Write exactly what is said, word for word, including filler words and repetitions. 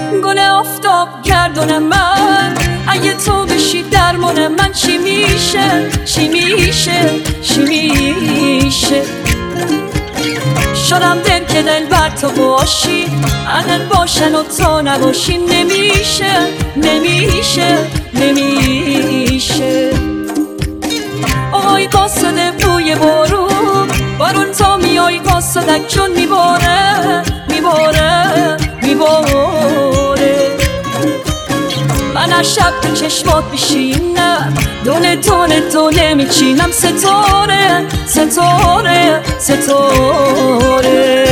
گل آفتاب گردون من، اگه تو بشی درمان من چی میشه چی میشه چی میشه؟ شدم دل که دل بر تو باشی، اگه باشن و تو نباشی نمیشه نمیشه نمیشه. آی قاصد بوی بارون، بارون تا میای قاصدک جون میباره میباره میباره. من هر شب تو چشمات بشینم، دونه دونه دونه میچینم ستاره ستاره ستاره.